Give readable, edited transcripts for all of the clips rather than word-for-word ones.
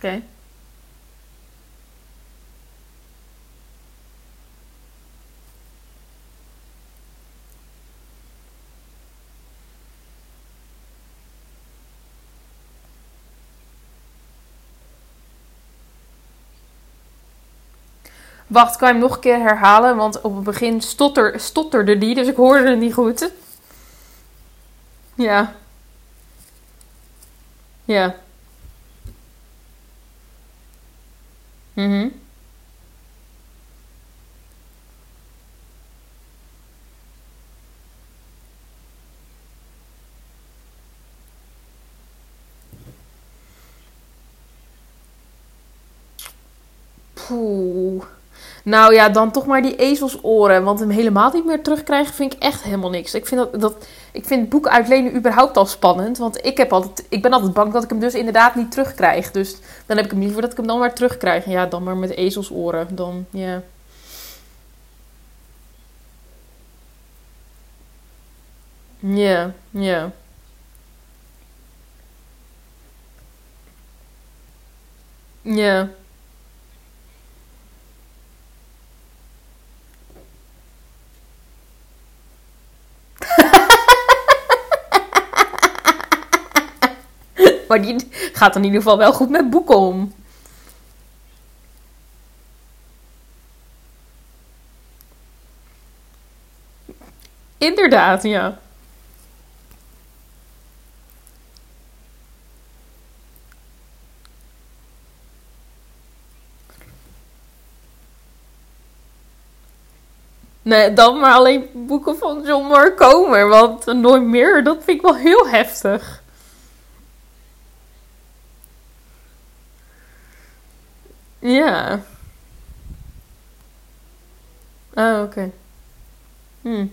Oké. Wacht, kan je hem nog een keer herhalen? Want op het begin stotterde die, dus ik hoorde het niet goed. Ja. Ja. Mhm. Poeh. Nou ja, dan toch maar die ezelsoren. Want hem helemaal niet meer terugkrijgen vind ik echt helemaal niks. Ik vind, ik vind boeken uitlenen überhaupt al spannend. Want ik ben altijd bang dat ik hem dus inderdaad niet terugkrijg. Dus dan heb ik hem liever dat ik hem dan maar terugkrijg. Ja, dan maar met ezelsoren. Dan, ja. Ja, ja. Ja. Maar die gaat in ieder geval wel goed met boeken om. Inderdaad, ja. Nee, dan maar alleen boeken van John Mark Comer. Want nooit meer, dat vind ik wel heel heftig. Ja. Ah, oké. Hm.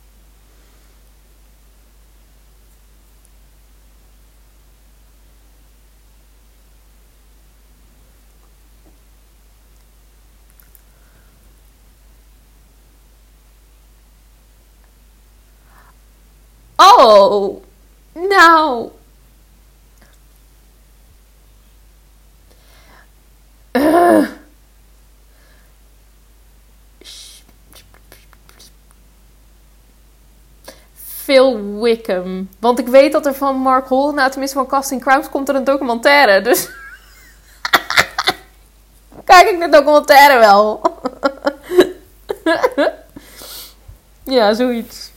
Oh, nou. Uh, Phil Wickham. Want ik weet dat er van Mark Hall, nou tenminste van Casting Crowns, komt er een documentaire. Dus kijk ik de documentaire wel. Ja, zoiets.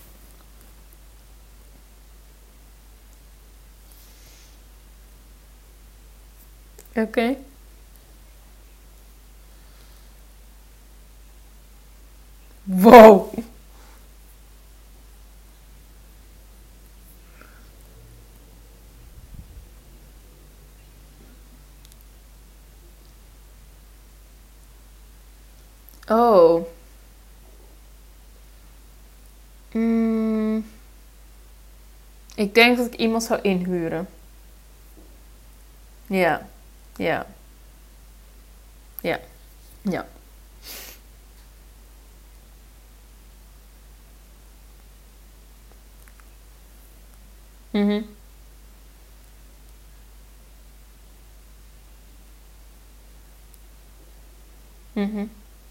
Oké. Okay. Wow. Oh. Mm, ik denk dat ik iemand zou inhuren. Ja. Ja. Ja. Ja. Mhm. Mhm.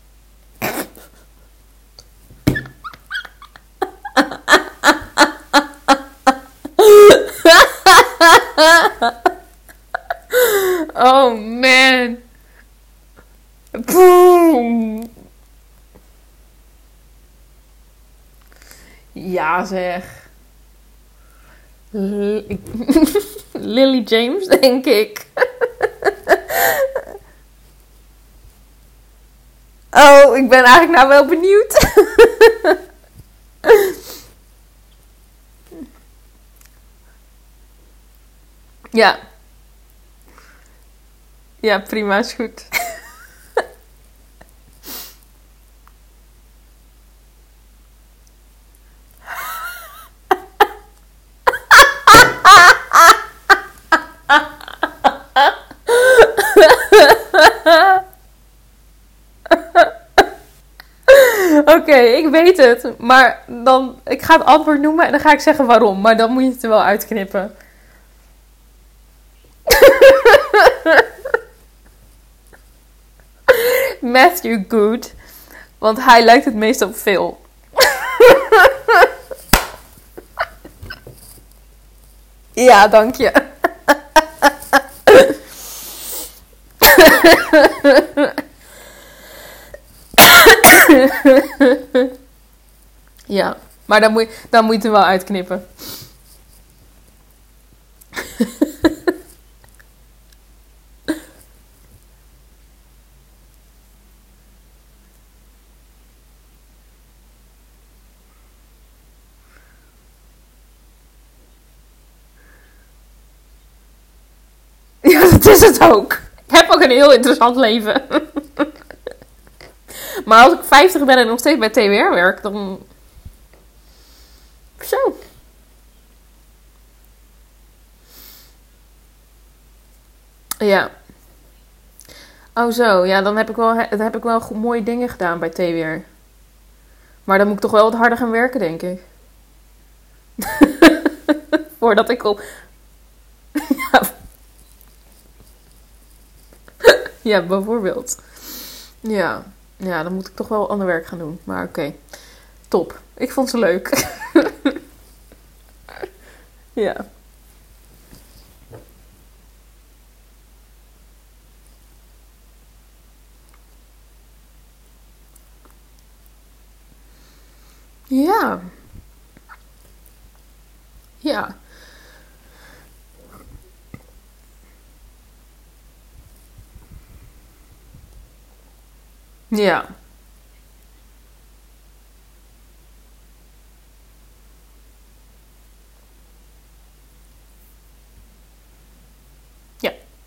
Oh man. Boom. Ja zeg. L- Lily James, denk ik. Oh, ik ben eigenlijk nou wel benieuwd. Ja, ja, prima, is goed. Oké, ik weet het. Maar dan, ik ga het antwoord noemen en dan ga ik zeggen waarom. Maar dan moet je het er wel uitknippen. Matthew Good. Want hij lijkt het meest op Phil. Ja, dank je. Ja, maar dan moet je het er wel uitknippen. Ja, dat is het ook. Ik heb ook een heel interessant leven. Maar als ik 50 ben en nog steeds bij TWR werk, dan... Zo. Ja. Oh zo, ja, dan heb ik wel mooie dingen gedaan bij TWR. Maar dan moet ik toch wel wat harder gaan werken, denk ik. Voordat ik op... Ja, ja, bijvoorbeeld. Ja. Ja, dan moet ik toch wel ander werk gaan doen. Maar oké. Top. Ik vond ze leuk. Ja. Ja. Ja. Ja. Ja.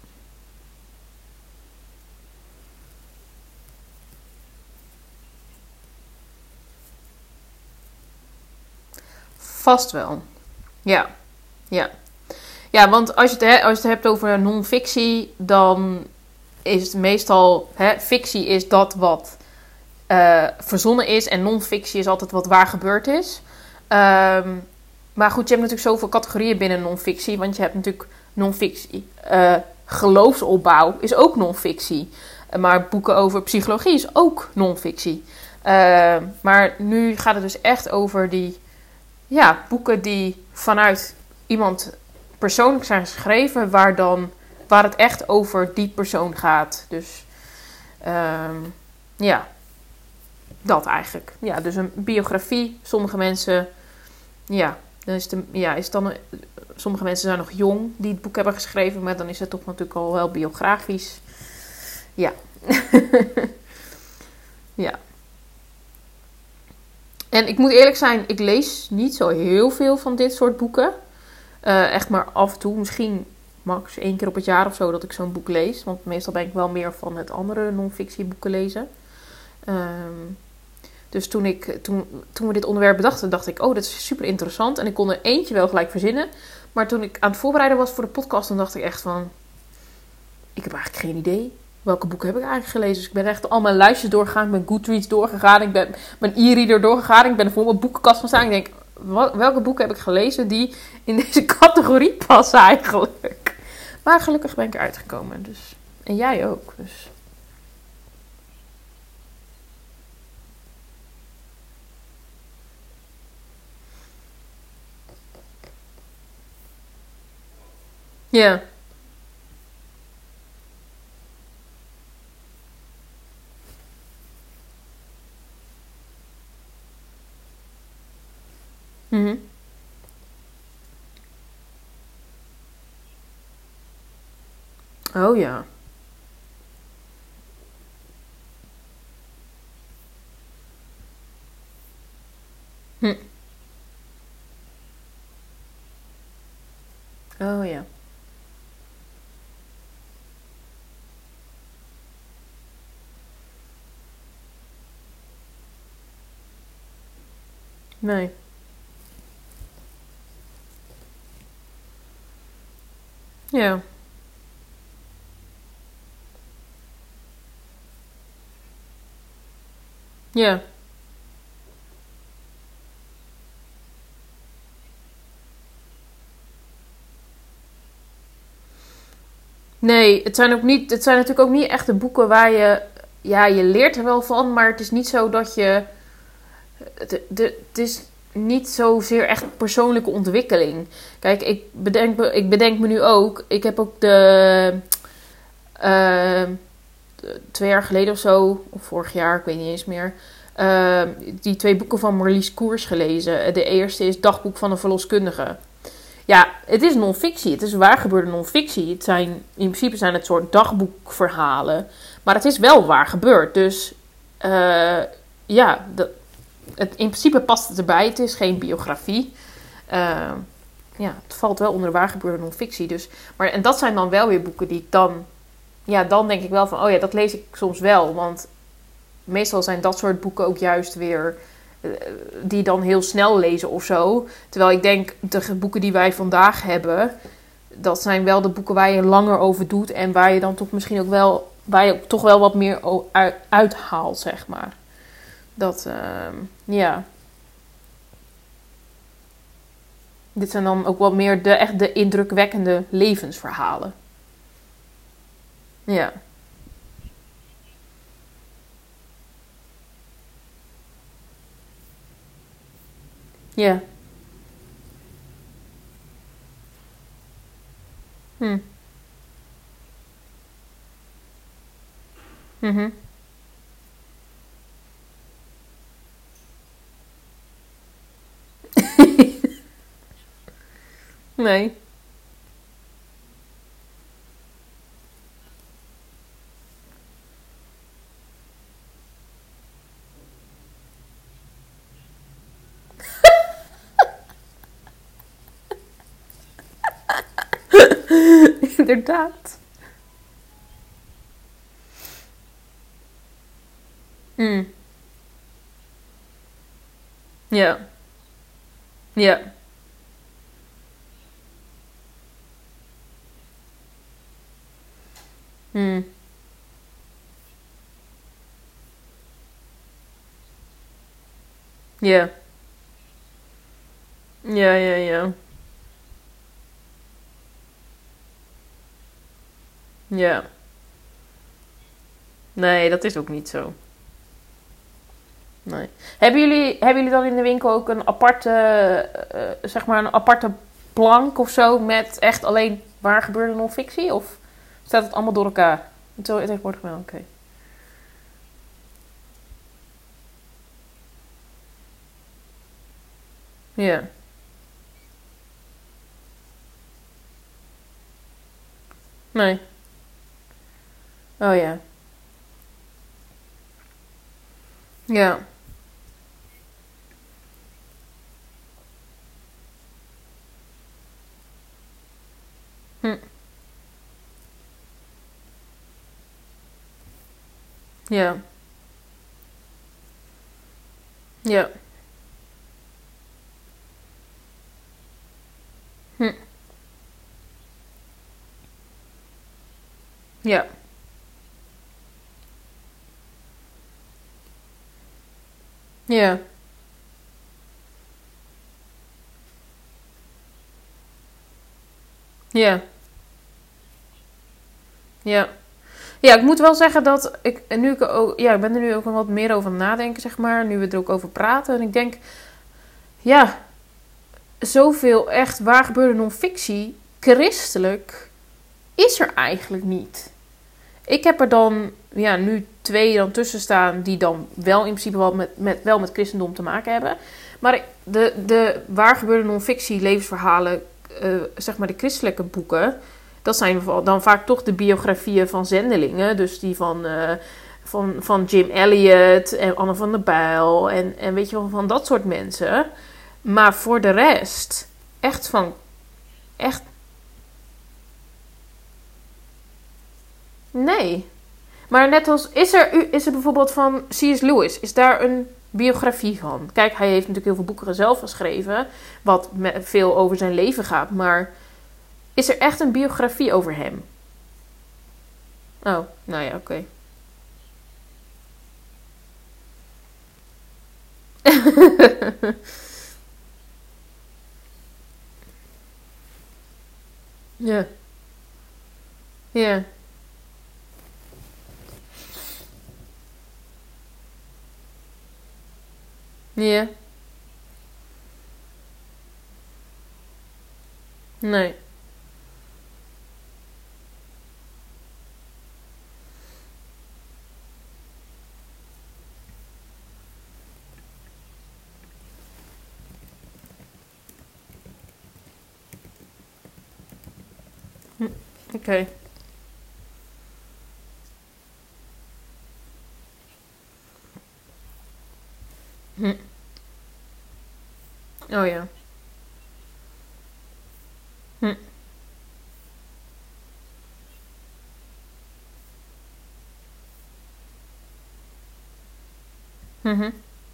Vast wel. Ja. Ja. Ja, want als je het hebt over non-fictie, dan is het meestal... fictie is dat wat verzonnen is en non-fictie is altijd wat waar gebeurd is. Ehm, maar goed, je hebt natuurlijk zoveel categorieën binnen non-fictie. Want je hebt natuurlijk non-fictie. Geloofsopbouw is ook non-fictie. Maar boeken over psychologie is ook non-fictie. Maar nu gaat het dus echt over die... Ja, boeken die vanuit iemand persoonlijk zijn geschreven... waar het echt over die persoon gaat. Dus ehm, ja, dat eigenlijk. Ja, dus een biografie. Sommige mensen... Ja, dan is het, is het dan... Sommige mensen zijn nog jong die het boek hebben geschreven... maar dan is het toch natuurlijk al wel biografisch. Ja. Ja. En ik moet eerlijk zijn, ik lees niet zo heel veel van dit soort boeken. Echt maar af en toe, misschien max 1 keer op het jaar of zo dat ik zo'n boek lees. Want meestal ben ik wel meer van het andere non-fictieboeken lezen. Dus toen we dit onderwerp bedachten, dacht ik, oh, dat is super interessant. En ik kon er eentje wel gelijk verzinnen. Maar toen ik aan het voorbereiden was voor de podcast, dan dacht ik echt van... Ik heb eigenlijk geen idee. Welke boeken heb ik eigenlijk gelezen? Dus ik ben echt al mijn lijstjes doorgegaan. Ik ben Goodreads doorgegaan. Ik ben mijn e-reader doorgegaan. Ik ben er voor mijn boekenkast gaan staan. Ik denk, welke boeken heb ik gelezen die in deze categorie passen eigenlijk? Maar gelukkig ben ik eruit gekomen. Dus. En jij ook. Dus. Ja. Mhm. Oh ja. Hm. Oh ja. Nee. Ja. Ja. Nee, het zijn natuurlijk ook niet echte boeken waar je ja, je leert er wel van, maar het is niet zo dat je... Het is niet zozeer echt persoonlijke ontwikkeling. Kijk, ik bedenk me nu ook... Ik heb ook eh, 2 jaar geleden of zo... Of vorig jaar, ik weet niet eens meer... die 2 boeken van Marlies Koers gelezen. De eerste is Dagboek van een verloskundige. Ja, het is non-fictie. Het is waar gebeurde non-fictie. In principe zijn het soort dagboekverhalen. Maar het is wel waar gebeurd. Dus ja, in principe past het erbij. Het is geen biografie. Uh, ja, het valt wel onder waar gebeurde non-fictie. Dus, en dat zijn dan wel weer boeken die ik dan... Ja, dan denk ik wel van... Oh ja, dat lees ik soms wel. Want meestal zijn dat soort boeken ook juist weer... die dan heel snel lezen of zo. Terwijl ik denk, de boeken die wij vandaag hebben... dat zijn wel de boeken waar je langer over doet... en waar je dan toch misschien ook wel... waar je toch wel wat meer uithaalt, zeg maar. Dat, ja. Dit zijn dan ook wel meer echt de indrukwekkende levensverhalen. Ja. Ja. Hm. Mhm. Nee. Inderdaad. Hm. Ja. Ja. Hm. Ja. Ja, ja, ja. Ja. Nee, dat is ook niet zo. Nee. Hebben jullie dan in de winkel ook een aparte, zeg maar een aparte plank of zo met echt alleen waar gebeurde non-fictie? Of staat het allemaal door elkaar? Tegenwoordig wel, oké. Ja. Nee. Oh ja. Ja. Hm. Ja. Ja. Hm. Ja. Ja. Ja. Ja. Ja, ik moet wel zeggen dat ik ben er nu ook wel wat meer over aan het nadenken, zeg maar. Nu we er ook over praten. En ik denk, ja, zoveel echt waar gebeurde non-fictie, christelijk, is er eigenlijk niet. Ik heb er dan, ja, nu 2 dan tussen staan die dan wel in principe wel met christendom te maken hebben. Maar de waar gebeurde non-fictie levensverhalen, zeg maar de christelijke boeken, dat zijn dan vaak toch de biografieën van zendelingen. Dus die van Jim Elliot en Anne van der Bijl en weet je wel, van dat soort mensen. Maar voor de rest, echt van, echt, nee. Maar net als, is er bijvoorbeeld van C.S. Lewis, is daar een biografie van? Kijk, hij heeft natuurlijk heel veel boeken zelf geschreven, wat veel over zijn leven gaat. Maar is er echt een biografie over hem? Oh, nou ja, oké. Ja, ja, Ja. Nee. Oké. Hm. Oh ja. Hm. Mhm.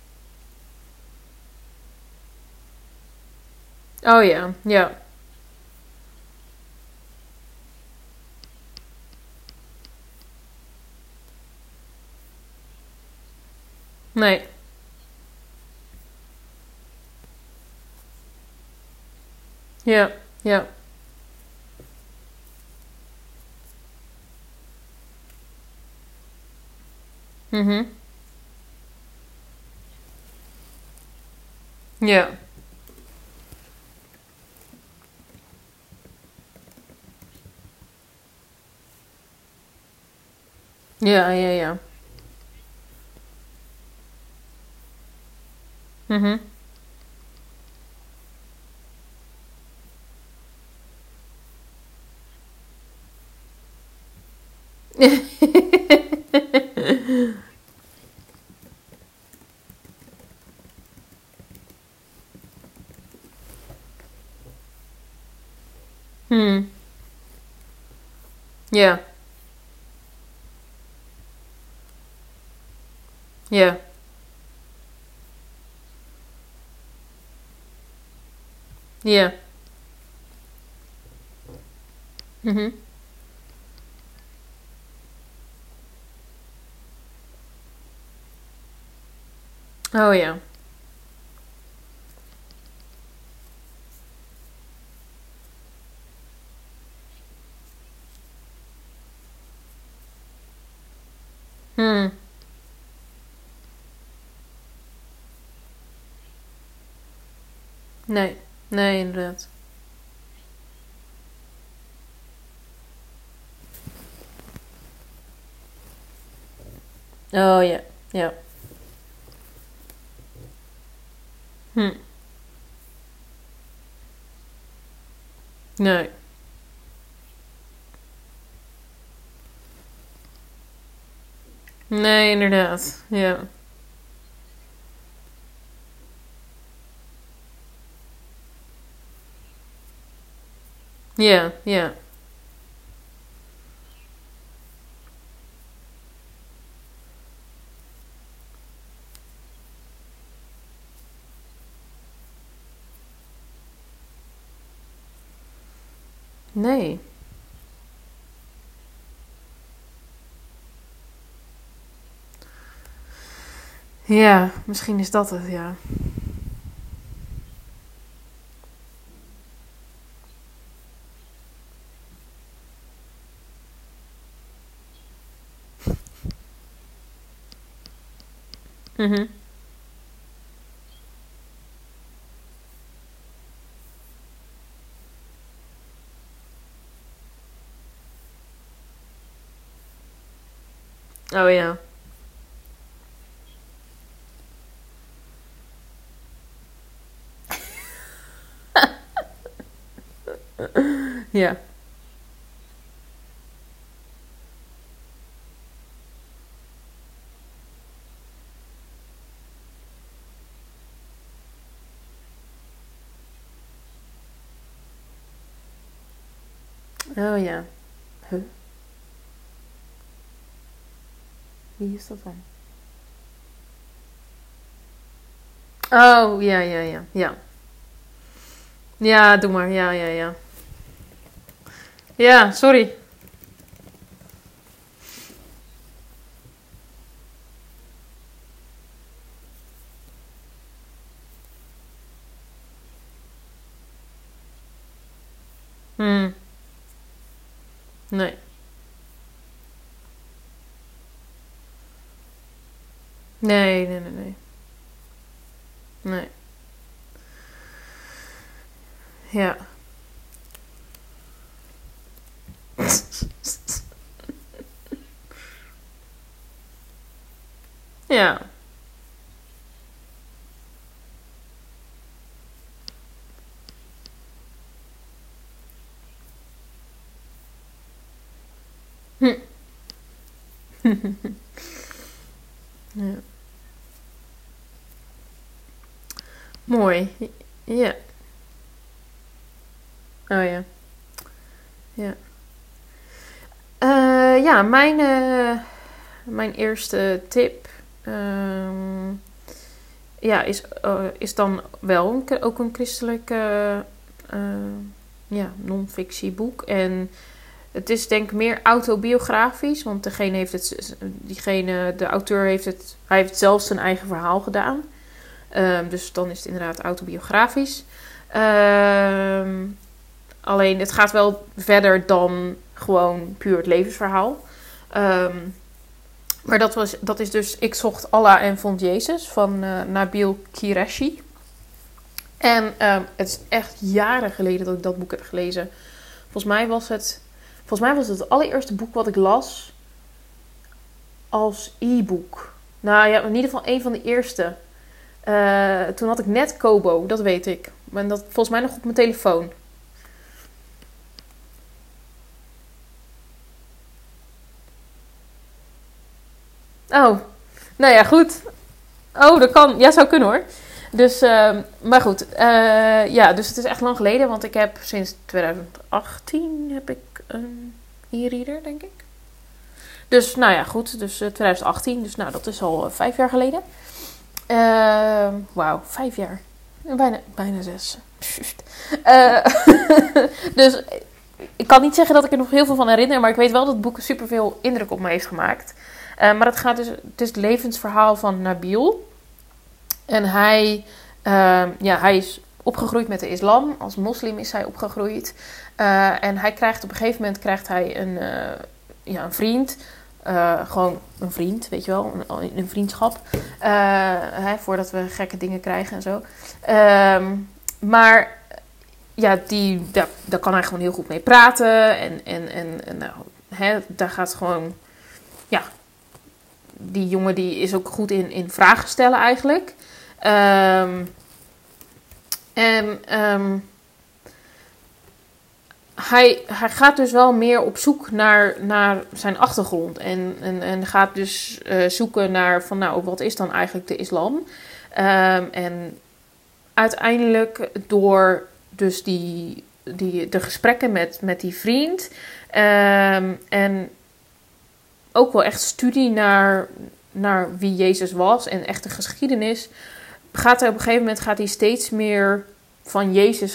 Oh ja. Ja. Nee. Ja. Ja. Mhm. Ja. Ja, ja, ja. Mhm. Hm. Ja. Ja. Ja. Mhm. Oh ja. Hm. Nee. Nee, inderdaad. Oh ja. Ja. Hm. Nee. Nee, inderdaad. Ja. Ja. Ja. Nee. Ja, misschien is dat het, ja. Mhm. Oh ja. Ja. Oh ja. Huh? Wie is dat dan? Oh, ja, ja, ja. Ja. Ja, doe maar. Ja, ja, ja. Ja, sorry. Hmm. Nee. Nee, nee, nee, nee. Nee. Ja. Ja. Hm. Ja. Mooi. Ja. Oh ja. Ja. Ja, mijn eerste tip ja, is dan wel ook een christelijk ja, non-fictieboek. En het is denk ik meer autobiografisch, want de auteur hij heeft zelf zijn eigen verhaal gedaan. Dus dan is het inderdaad autobiografisch. Alleen het gaat wel verder dan gewoon puur het levensverhaal. Maar dat is dus Ik zocht Allah en vond Jezus van Nabil Qureshi. En het is echt jaren geleden dat ik dat boek heb gelezen. Volgens mij was het allereerste boek wat ik las als e-book. Nou ja, in ieder geval een van de eerste. Toen had ik net Kobo, dat weet ik. Maar dat volgens mij nog op mijn telefoon. Oh, nou ja, goed. Oh, dat kan. Ja, zou kunnen hoor. Dus, maar goed. Ja, dus het is echt lang geleden. Want ik heb sinds 2018 heb ik een e-reader, denk ik. Dus, nou ja, goed. Dus 2018. Dus, nou, dat is al 5 jaar geleden. Wauw, 5 jaar. Bijna 6. Uh, dus, ik kan niet zeggen dat ik er nog heel veel van herinner. Maar ik weet wel dat het boek superveel indruk op me heeft gemaakt. Maar het is het levensverhaal van Nabil. En hij is opgegroeid met de islam. Als moslim is hij opgegroeid. En hij krijgt op een gegeven moment een vriend. Gewoon een vriend, weet je wel. Een vriendschap. Voordat we gekke dingen krijgen en zo. Maar ja, daar kan hij gewoon heel goed mee praten. En nou, daar gaat gewoon... Ja, die jongen die is ook goed in vragen stellen eigenlijk. Hij gaat dus wel meer op zoek naar zijn achtergrond. En gaat dus zoeken naar van nou, wat is dan eigenlijk de islam? En uiteindelijk door dus de gesprekken met die vriend. En ook wel echt studie naar wie Jezus was en echte geschiedenis. Op een gegeven moment steeds meer van Jezus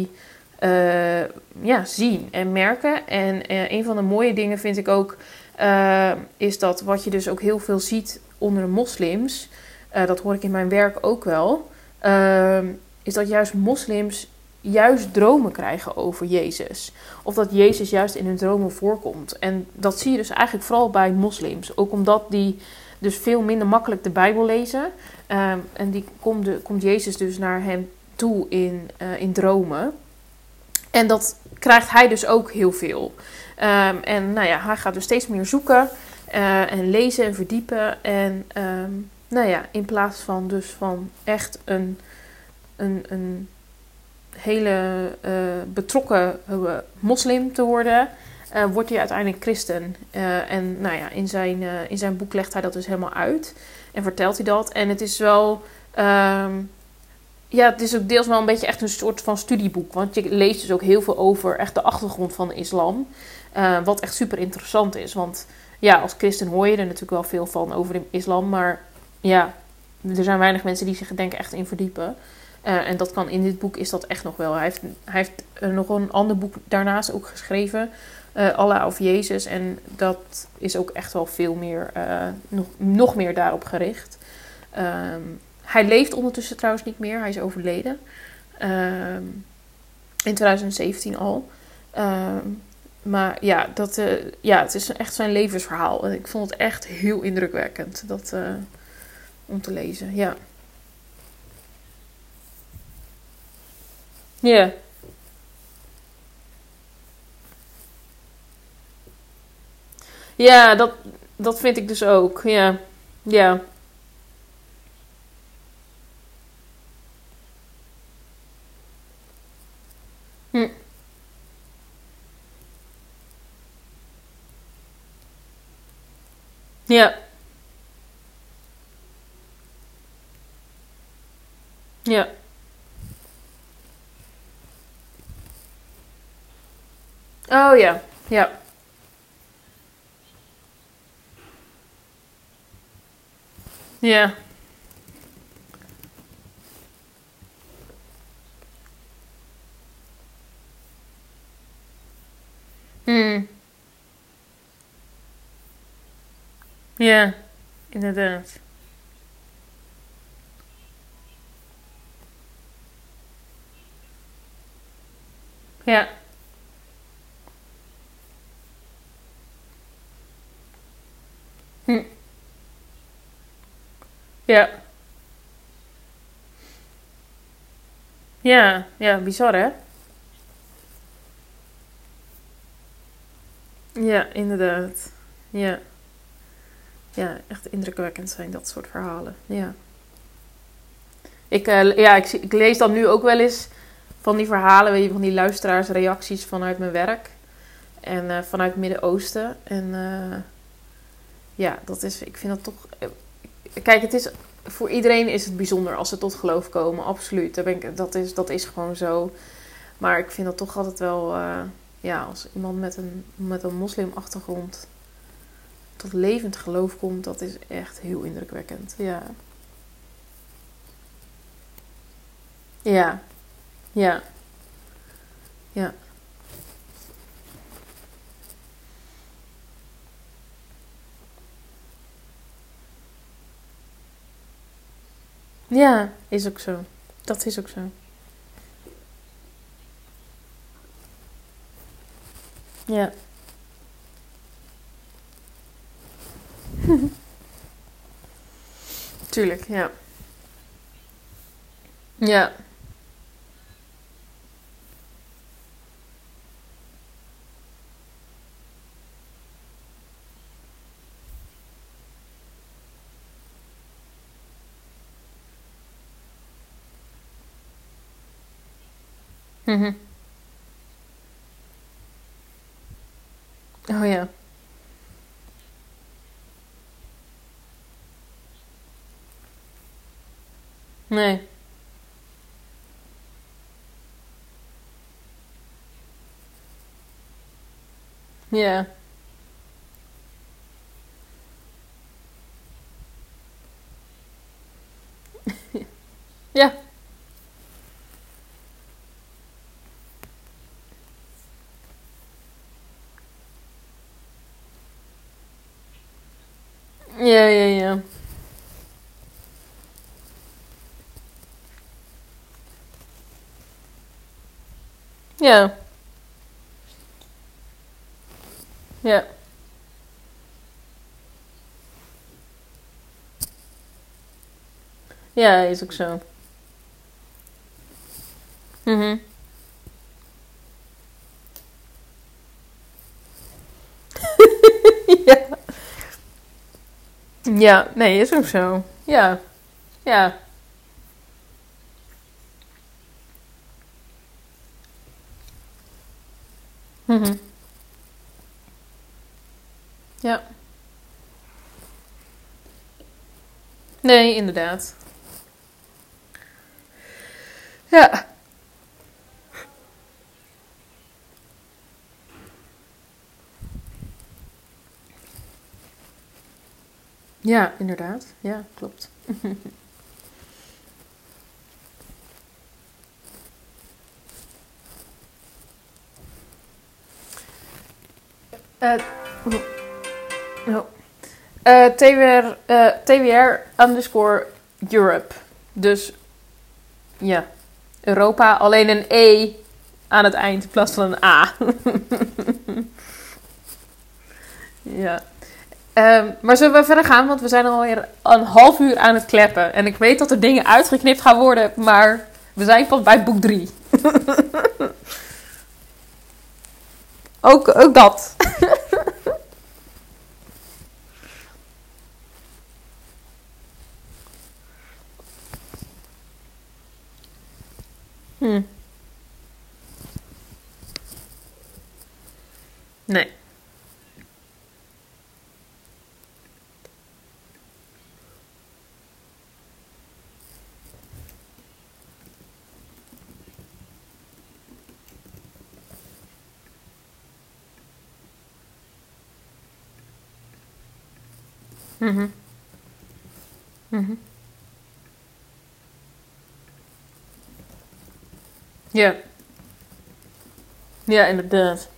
zien en merken. En een van de mooie dingen vind ik ook is dat wat je dus ook heel veel ziet onder de moslims. Dat hoor ik in mijn werk ook wel. Is dat juist moslims juist dromen krijgen over Jezus. Of dat Jezus juist in hun dromen voorkomt. En dat zie je dus eigenlijk vooral bij moslims. Ook omdat die dus veel minder makkelijk de Bijbel lezen. En die komt Jezus dus naar hem toe in dromen. En dat krijgt hij dus ook heel veel. En nou ja, hij gaat dus steeds meer zoeken. En lezen en verdiepen. En nou ja, in plaats van dus van echt een hele betrokken moslim te worden, wordt hij uiteindelijk christen. En nou ja, in zijn boek legt hij dat dus helemaal uit. En vertelt hij dat. En het is wel... het is ook deels wel een beetje echt een soort van studieboek. Want je leest dus ook heel veel over echt de achtergrond van de islam. Wat echt super interessant is. Want ja, als christen hoor je er natuurlijk wel veel van over de islam. Maar ja, er zijn weinig mensen die zich er denk ik echt in verdiepen. En dat kan in dit boek is dat echt nog wel. Hij heeft nog een ander boek daarnaast ook geschreven. Allah of Jezus. En dat is ook echt wel veel meer, nog meer daarop gericht. Hij leeft ondertussen trouwens niet meer. Hij is overleden. In 2017 al. Maar ja, het is echt zijn levensverhaal. En ik vond het echt heel indrukwekkend om te lezen. Ja. Ja. Ja, dat vind ik dus ook. Ja. Ja. Hm. Ja. Ja. Oh ja. Ja. Ja. Hm. Ja. Inderdaad. Ja. Hm. Ja. Ja. Ja, bizar hè? Ja, inderdaad. Ja. Ja, echt indrukwekkend zijn dat soort verhalen. Ja. Ik lees dan nu ook wel eens van die verhalen, weet je, van die luisteraarsreacties vanuit mijn werk. En vanuit het Midden-Oosten. En ja, ik vind dat toch... kijk, voor iedereen is het bijzonder als ze tot geloof komen, absoluut. Dat is gewoon zo. Maar ik vind dat toch altijd wel... ja, als iemand met een moslimachtergrond tot levend geloof komt, dat is echt heel indrukwekkend. Ja. Ja. Ja. Ja. Ja, is ook zo. Dat is ook zo. Ja. Tuurlijk, ja. Ja. Mhm. Oh ja. Nee. Ja. Ja. Ja, ja, ja. Ja. Ja. Ja, is ook zo. Mhm. Ja. Ja, nee, is ook zo. Ja. Ja. Mhm. Ja. Nee, inderdaad. Ja. Ja, inderdaad. Ja, klopt. Eh, oh. TWR underscore Europe. Dus ja, Europa, alleen een E aan het eind in plaats van een A. Ja. Maar zullen we verder gaan? Want we zijn alweer een half uur aan het kleppen. En ik weet dat er dingen uitgeknipt gaan worden, maar we zijn pas bij boek 3. Ook dat. Hm. Nee. Mhm. Mhm. Ja. Ja, inderdaad.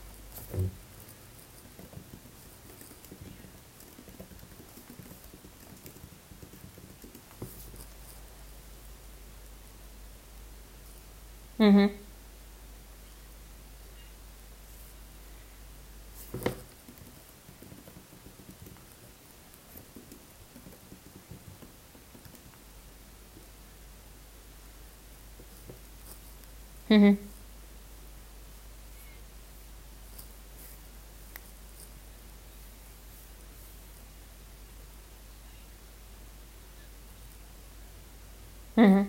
Mhm. Mhm. Mhm.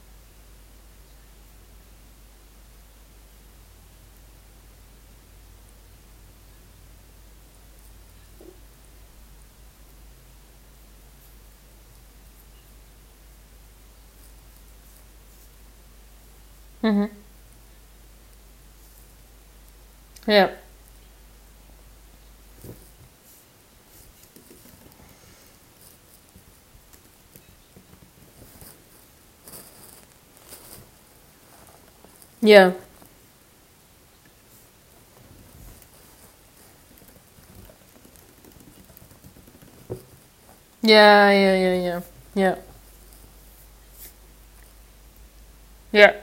Mhm. Ja. Ja. Ja, ja, ja, ja. Ja. Ja.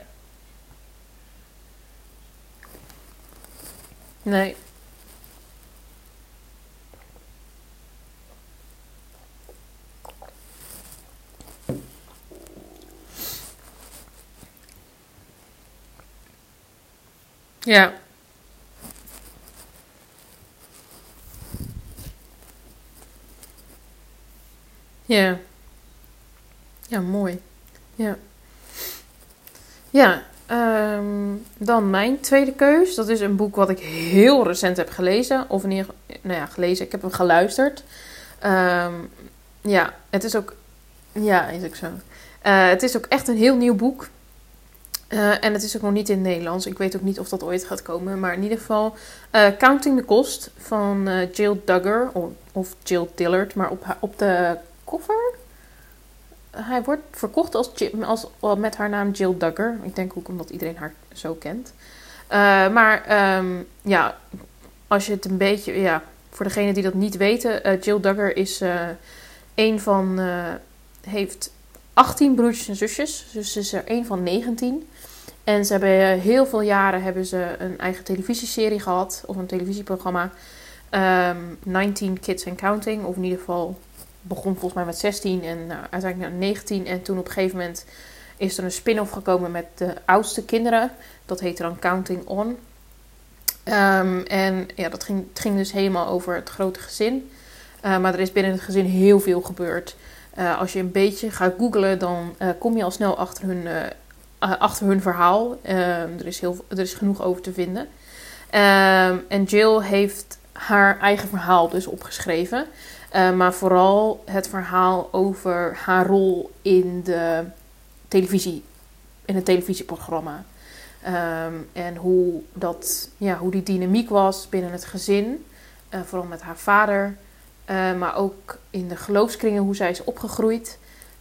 Nee. Ja. Ja. Ja, mooi. Ja. Ja. Dan mijn tweede keus. Dat is een boek wat ik heel recent heb gelezen. Of in ieder geval, nou ja, gelezen. Ik heb hem geluisterd. Ehm, ja, het is ook... Ja, is ook zo. Het is ook echt een heel nieuw boek. En het is ook nog niet in het Nederlands. Ik weet ook niet of dat ooit gaat komen. Maar in ieder geval Counting the Cost van Jill Duggar. Of Jill Dillard. Maar op de cover... Hij wordt verkocht met haar naam Jill Duggar. Ik denk ook omdat iedereen haar zo kent. Maar ja, als je het een beetje... Ja, voor degenen die dat niet weten. Jill Duggar is een van... heeft 18 broertjes en zusjes. Dus ze is er een van 19. En ze hebben heel veel jaren hebben ze een eigen televisieserie gehad. Of een televisieprogramma. 19 Kids and Counting. Of in ieder geval begon volgens mij met 16 en uiteindelijk naar 19. En toen op een gegeven moment is er een spin-off gekomen met de oudste kinderen. Dat heette dan Counting On. En ja, het ging dus helemaal over het grote gezin. Maar er is binnen het gezin heel veel gebeurd. Als je een beetje gaat googlen, dan kom je al snel achter hun verhaal. Er is genoeg over te vinden. En Jill heeft haar eigen verhaal dus opgeschreven. Maar vooral het verhaal over haar rol in het televisieprogramma. En hoe die dynamiek was binnen het gezin. Vooral met haar vader. Maar ook in de geloofskringen, hoe zij is opgegroeid.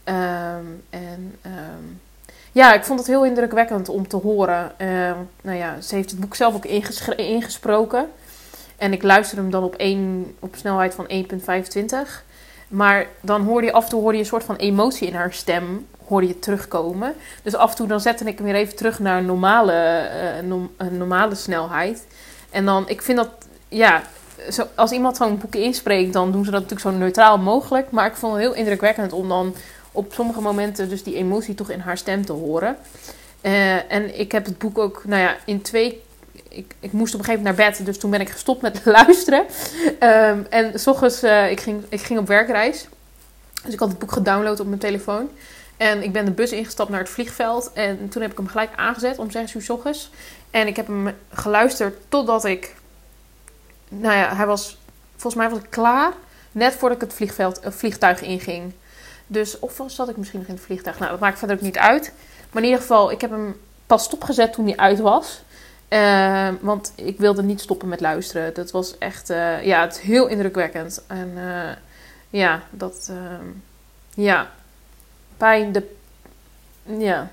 Ja, ik vond het heel indrukwekkend om te horen. Nou ja, ze heeft het boek zelf ook ingesproken. En ik luisterde hem dan op snelheid van 1.25. Maar dan af en toe een soort van emotie in haar stem terugkomen. Dus af en toe dan zette ik hem weer even terug naar een normale snelheid. En dan, ik vind dat, ja, als iemand zo'n boek inspreekt, dan doen ze dat natuurlijk zo neutraal mogelijk. Maar ik vond het heel indrukwekkend om dan op sommige momenten dus die emotie toch in haar stem te horen. En ik heb het boek ook, nou ja, in twee... Ik moest op een gegeven moment naar bed, dus toen ben ik gestopt met luisteren. En 's ochtends, ik ging op werkreis. Dus ik had het boek gedownload op mijn telefoon. En ik ben de bus ingestapt naar het vliegveld. En toen heb ik hem gelijk aangezet om 6 uur 's ochtends. En ik heb hem geluisterd totdat ik... Nou ja, volgens mij was ik klaar. Net voordat ik het vliegtuig inging. Dus of zat ik misschien nog in het vliegtuig? Nou, dat maakt verder ook niet uit. Maar in ieder geval, ik heb hem pas stopgezet toen hij uit was. Want ik wilde niet stoppen met luisteren. Dat was echt... ja, het is heel indrukwekkend. En ja, dat... ja, pijn. Ja.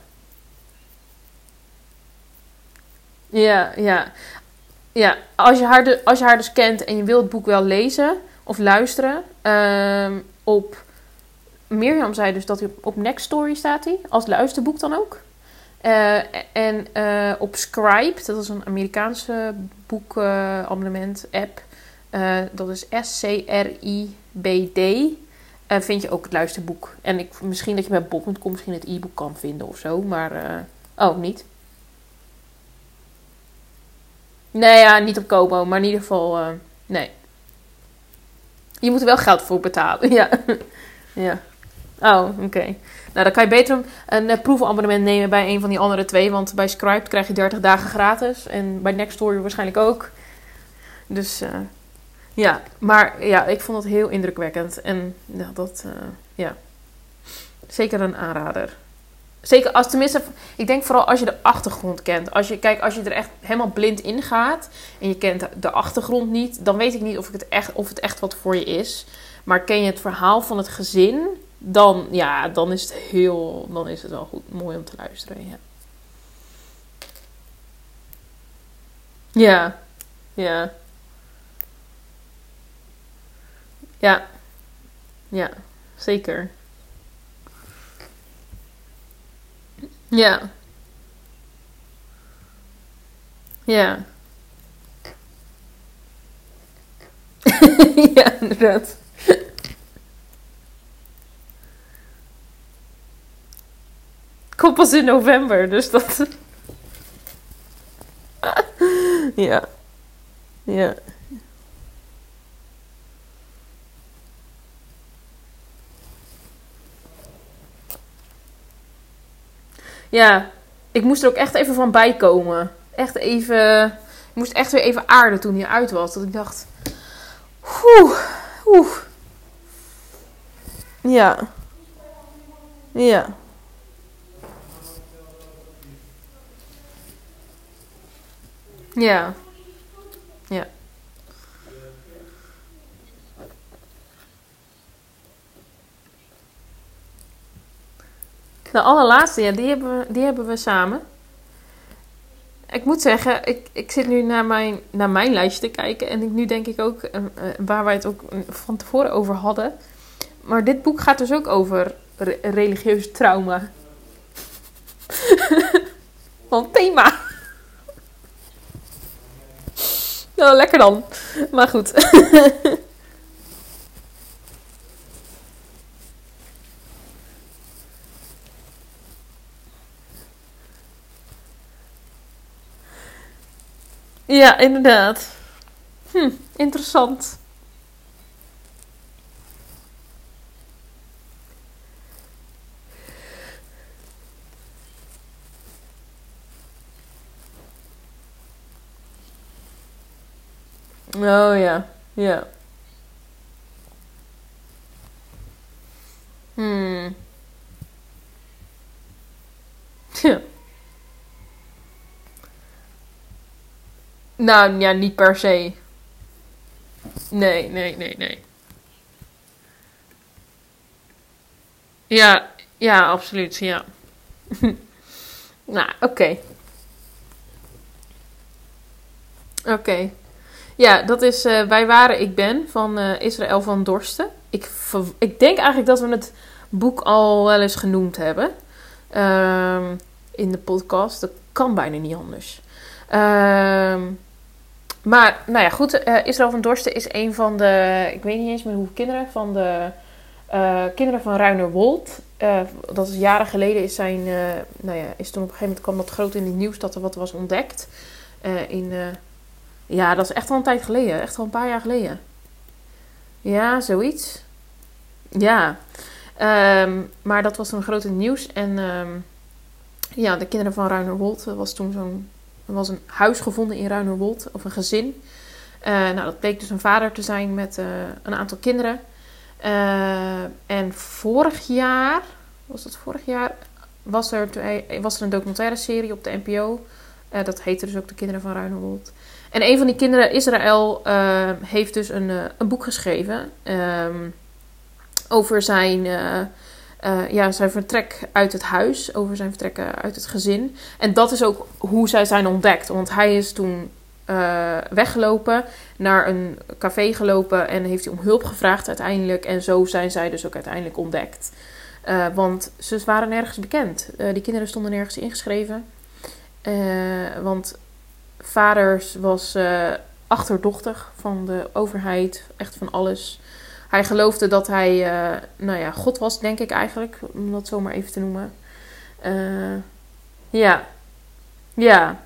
Ja, ja. Ja, als je haar dus kent en je wilt het boek wel lezen of luisteren. Op Mirjam zei dus dat hij op Nextory staat hij. Als luisterboek dan ook. En op Scribe, dat is een Amerikaanse boekabonnement app. Dat is SCRIBD. Vind je ook het luisterboek. En misschien dat je bij Bob.com misschien het e-book kan vinden of zo. Maar, oh, niet. Nee, ja, niet op Kobo. Maar in ieder geval, nee. Je moet er wel geld voor betalen. Ja. Ja. Oh, oké. Nou, dan kan je beter een proefabonnement nemen bij een van die andere twee. Want bij Scribe krijg je 30 dagen gratis. En bij Nextory waarschijnlijk ook. Dus ja. Maar ja, ik vond het heel indrukwekkend. En ja, ja. Zeker een aanrader. Zeker als tenminste, ik denk vooral als je de achtergrond kent. Als je er echt helemaal blind in gaat en je kent de achtergrond niet, dan weet ik niet of het echt wat voor je is. Maar ken je het verhaal van het gezin, dan is het wel goed, mooi om te luisteren. Ja. Ja. Ja. Ja. Ja. Zeker. Ja. Ja. Ja, inderdaad. Komt pas in november, dus dat... Ja. Ja. Ja. Ik moest er ook echt even van bijkomen. Echt even... Ik moest echt weer even aarden toen hij uit was. Dat ik dacht... Oeh. Oeh. Ja. Ja. Ja. Ja. De allerlaatste, ja, die hebben we samen. Ik moet zeggen, ik zit nu naar mijn lijstje te kijken. En nu denk ik ook, waar wij het ook van tevoren over hadden. Maar dit boek gaat dus ook over religieus trauma. Van thema. Nou, lekker dan. Maar goed. Ja, inderdaad. Interessant. Oh ja. Ja. Hmm. Ja. Nou, ja, niet per se. Nee, nee, nee, nee. Ja, ja, absoluut. Ja. Nou, oké. Oké. Ja, dat is Wij waren, ik ben van Israël van Dorsten. Ik denk eigenlijk dat we het boek al wel eens genoemd hebben. In de podcast. Dat kan bijna niet anders. Ehm, maar, nou ja, goed. Israël van Dorsten is een van de... Ik weet niet eens meer hoeveel kinderen van de Kinderen van Ruinerwold. Dat is jaren geleden is zijn... is toen op een gegeven moment kwam dat groot in het nieuws dat er wat was ontdekt. Ja, dat is echt al een tijd geleden. Echt al een paar jaar geleden. Ja, zoiets. Ja. Maar dat was toen groot in het nieuws. En ja, de kinderen van Ruinerwold was toen er was een huis gevonden in Ruinerwold. Of een gezin. Dat bleek dus een vader te zijn met een aantal kinderen. En vorig jaar... Was dat vorig jaar? Was er een documentaire serie op de NPO. Dat heette dus ook De Kinderen van Ruinerwold. En een van die kinderen, Israël, heeft dus een boek geschreven. Over zijn vertrek uit het huis. Over zijn vertrek uit het gezin. En dat is ook hoe zij zijn ontdekt. Want hij is toen weggelopen, naar een café gelopen en heeft hij om hulp gevraagd uiteindelijk. En zo zijn zij dus ook uiteindelijk ontdekt. Want ze waren nergens bekend. Die kinderen stonden nergens ingeschreven. Want vaders was achterdochtig van de overheid, echt van alles. Hij geloofde dat hij, God was, denk ik eigenlijk, om dat zo maar even te noemen. Ja, ja,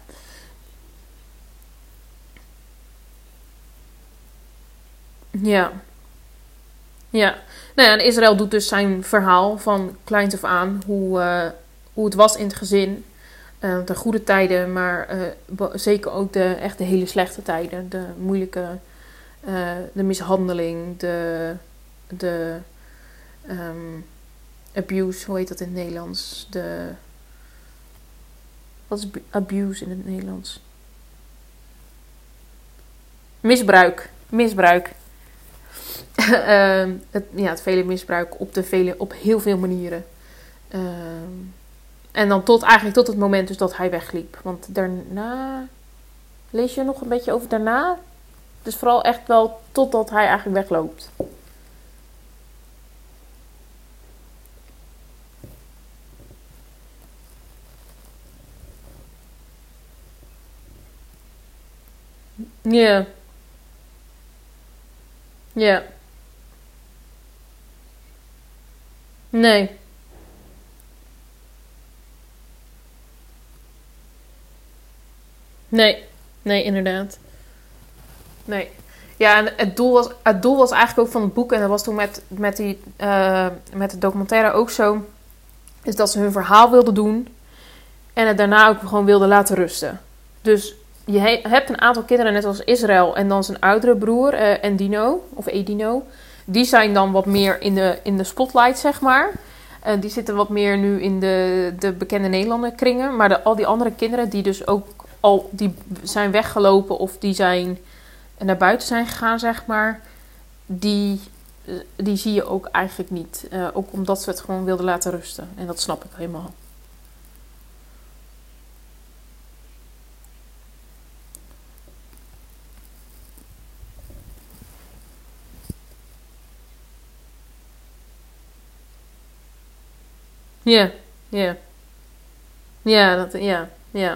ja, ja. Nou ja, en Israël doet dus zijn verhaal van kleins af aan, hoe het was in het gezin. De goede tijden, maar zeker ook echt de hele slechte tijden. De moeilijke, de mishandeling, de abuse, hoe heet dat in het Nederlands? Wat is abuse in het Nederlands? Misbruik. Misbruik. Het vele misbruik op heel veel manieren. En dan eigenlijk tot het moment dus dat hij wegliep. Want daarna... Lees je nog een beetje over daarna? Dus vooral echt wel totdat hij eigenlijk wegloopt. Ja, ja. Nee, nee, nee, inderdaad. Nee. Ja, en het doel was eigenlijk ook van het boek, en dat was toen met de documentaire ook zo, is dat ze hun verhaal wilden doen en het daarna ook gewoon wilden laten rusten. Dus je hebt een aantal kinderen, net als Israël, en dan zijn oudere broer, Endino, of Edino. Die zijn dan wat meer in de spotlight, zeg maar. Die zitten wat meer nu in de bekende Nederlander kringen. Maar al die andere kinderen die dus ook die zijn weggelopen of die zijn naar buiten zijn gegaan, zeg maar. Die zie je ook eigenlijk niet. Ook omdat ze het gewoon wilden laten rusten. En dat snap ik helemaal. Ja, ja. Ja, ja, ja.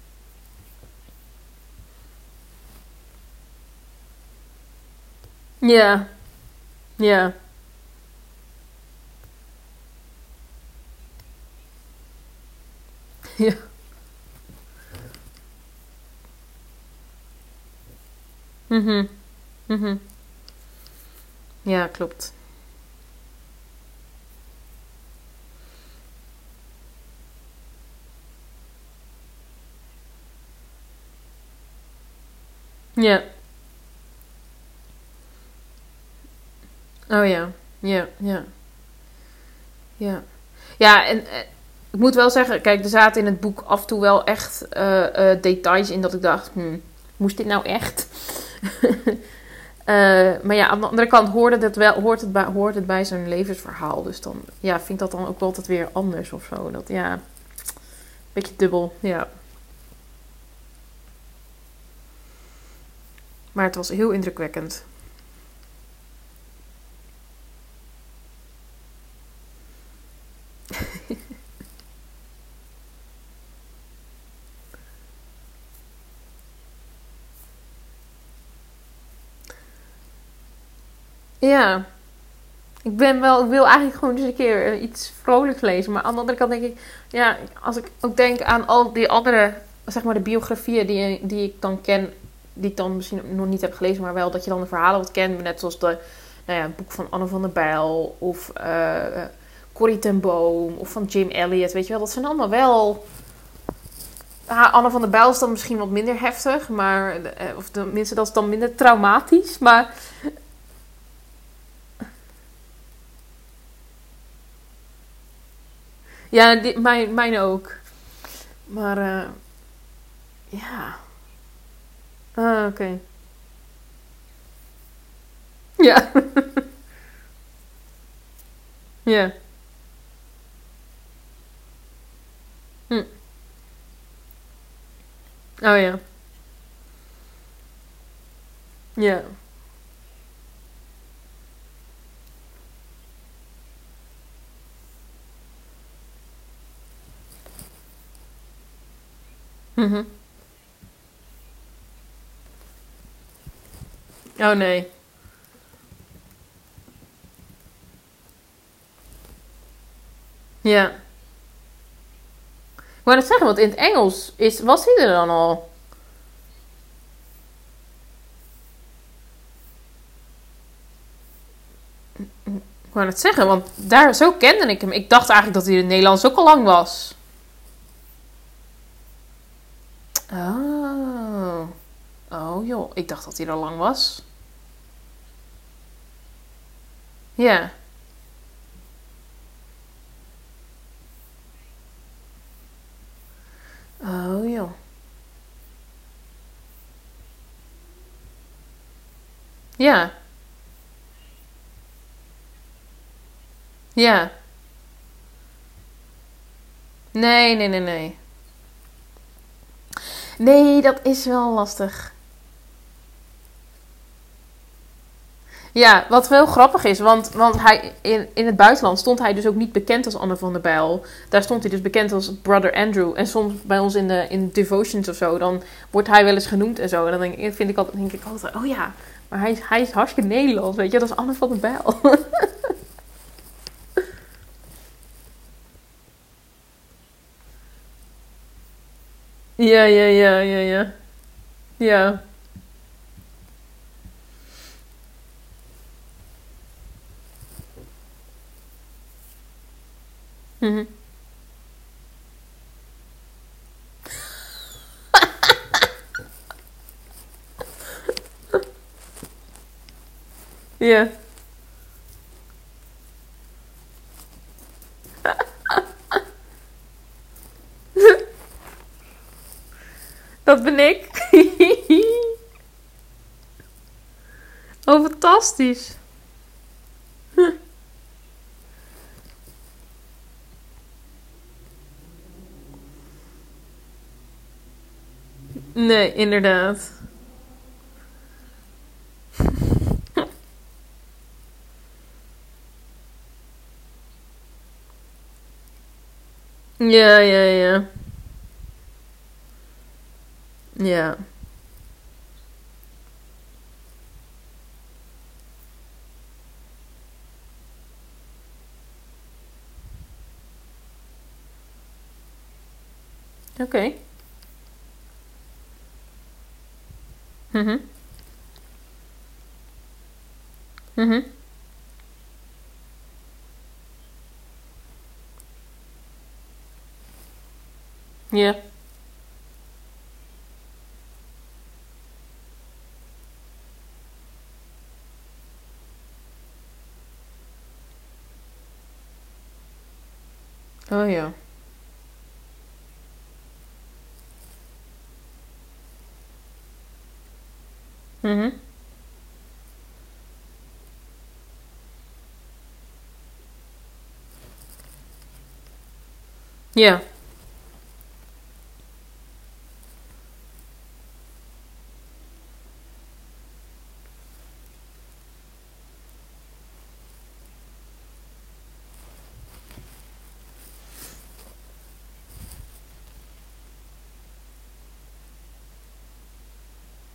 Ja, ja. Ja. Mhm, mhm. Ja, klopt. Ja. Oh ja. Ja, ja, ja. Ja, en ik moet wel zeggen, kijk, er zaten in het boek af en toe wel echt details in dat ik dacht, moest dit nou echt? Maar ja, aan de andere kant hoort het bij zijn levensverhaal. Dus dan ja, vind ik dat dan ook wel altijd weer anders of zo. Dat ja, een beetje dubbel, ja. Maar het was heel indrukwekkend. Ja, Ik wil eigenlijk gewoon eens een keer iets vrolijks lezen. Maar aan de andere kant denk ik, ja, als ik ook denk aan al die andere, zeg maar de biografieën die ik dan ken, die ik dan misschien nog niet heb gelezen, maar wel dat je dan de verhalen wat kent. Net zoals het boek van Anne van der Bijl of Corrie ten Boom of van Jim Elliot, weet je wel. Dat zijn allemaal wel... Anne van der Bijl is dan misschien wat minder heftig, maar, of tenminste dat is dan minder traumatisch, maar... Ja, mijn ook. Maar ja. Oké. Ja. Ja. Hm. Oh ja. Ja. Mhm. Oh nee. Ja. Ik wou net zeggen, want in het Engels was hij er dan al. Ik wou net zeggen, want zo kende ik hem. Ik dacht eigenlijk dat hij in het Nederlands ook al lang was. Oh. Oh joh, ik dacht dat hij er al lang was. Ja. Oh joh. Ja. Ja. Nee, nee, nee, nee. Nee, dat is wel lastig. Ja, wat wel grappig is, want hij, in het buitenland stond hij dus ook niet bekend als Anne van der Bijl. Daar stond hij dus bekend als Brother Andrew. En soms bij ons in devotions of zo, dan wordt hij wel eens genoemd en zo. En dan denk ik altijd, oh ja, maar hij is hartstikke Nederlands, weet je. Dat is Anne van der Bijl. Ja, ja, ja, ja, ja. Ja. Mhm. Ja. Dat ben ik. Oh, fantastisch. Nee, inderdaad. Ja, ja, ja. Ja. Oké. Mhm. Mhm. Ja. Oh ja. Mhm. Ja.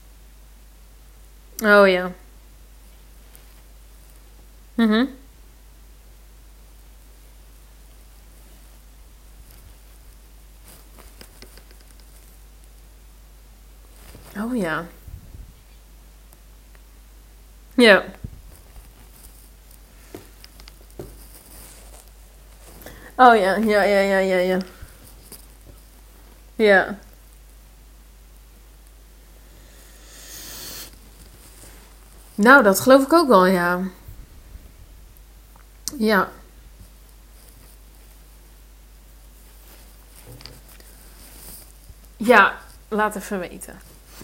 Oh ja. Mhm. Oh ja. Ja. Oh ja, ja, ja, ja, ja, ja. Ja. Nou, dat geloof ik ook wel, ja. Ja. Ja, laat even weten.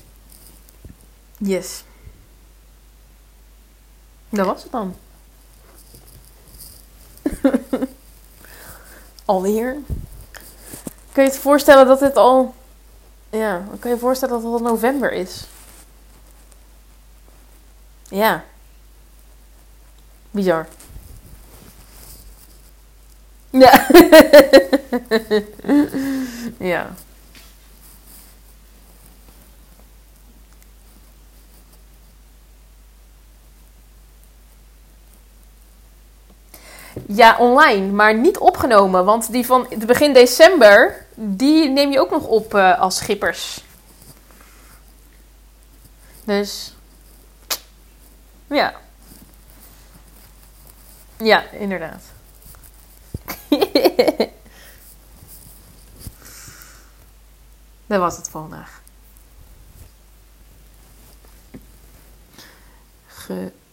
Yes. Dat was het dan. Alweer. Kun je het voorstellen dat het al... Ja, dan kun je je voorstellen dat het al november is. Ja, bizar. Ja. Ja. Ja, online, maar niet opgenomen. Want die van het begin december, die neem je ook nog op als schippers. Dus, ja. Ja, inderdaad. Dat was het vandaag.